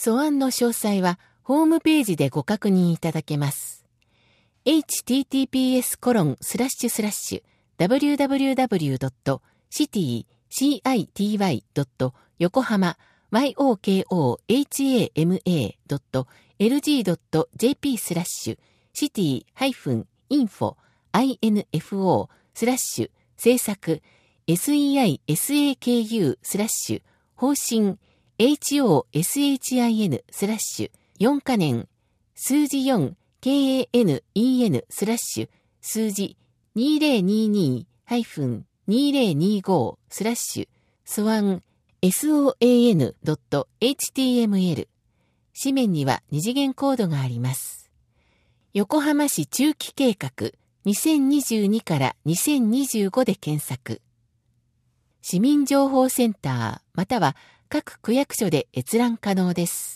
素案の詳細はホームページでご確認いただけます。https://www.city-yokohama-info-info/制作 SEISAKU/方針HOSHIN/4 カ年数字4 KANEN/ 数字 2022-2025/ 素案 SOAN.html 紙面には二次元コードがあります。横浜市中期計画2022から2025で検索。市民情報センターまたは各区役所で閲覧可能です。